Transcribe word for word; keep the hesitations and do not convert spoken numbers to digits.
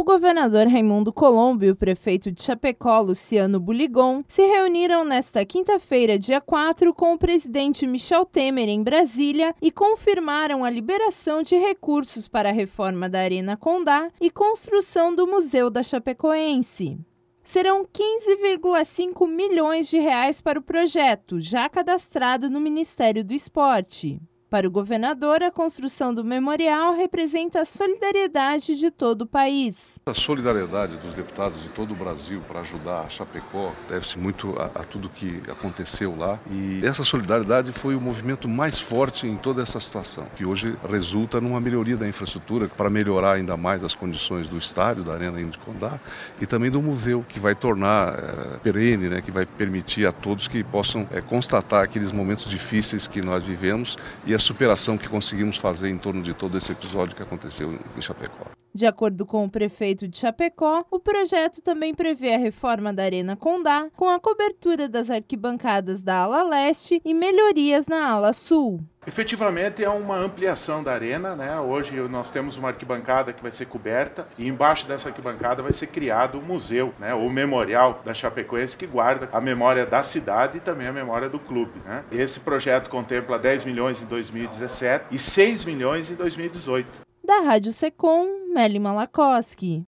O governador Raimundo Colombo e o prefeito de Chapecó, Luciano Buligon, se reuniram nesta quinta-feira, dia quatro, com o presidente Michel Temer em Brasília e confirmaram a liberação de recursos para a reforma da Arena Condá e construção do Museu da Chapecoense. Serão quinze vírgula cinco milhões de reais para o projeto, já cadastrado no Ministério do Esporte. Para o governador, a construção do memorial representa a solidariedade de todo o país. A solidariedade dos deputados de todo o Brasil para ajudar a Chapecó deve-se muito a, a tudo que aconteceu lá. E essa solidariedade foi o movimento mais forte em toda essa situação, que hoje resulta numa melhoria da infraestrutura para melhorar ainda mais as condições do estádio, da Arena de Condá e também do museu, que vai tornar é, perene, né, que vai permitir a todos que possam é, constatar aqueles momentos difíceis que nós vivemos e a superação que conseguimos fazer em torno de todo esse episódio que aconteceu em Chapecó. De acordo com o prefeito de Chapecó, o projeto também prevê a reforma da Arena Condá, com a cobertura das arquibancadas da ala leste e melhorias na ala sul. Efetivamente é uma ampliação da arena, né? Hoje nós temos uma arquibancada que vai ser coberta e embaixo dessa arquibancada vai ser criado o museu, né? O memorial da Chapecoense, que guarda a memória da cidade e também a memória do clube, né? Esse projeto contempla dez milhões em dois mil e dezessete e seis milhões em dois mil e dezoito. Da Rádio Secom, Meli Malakoski.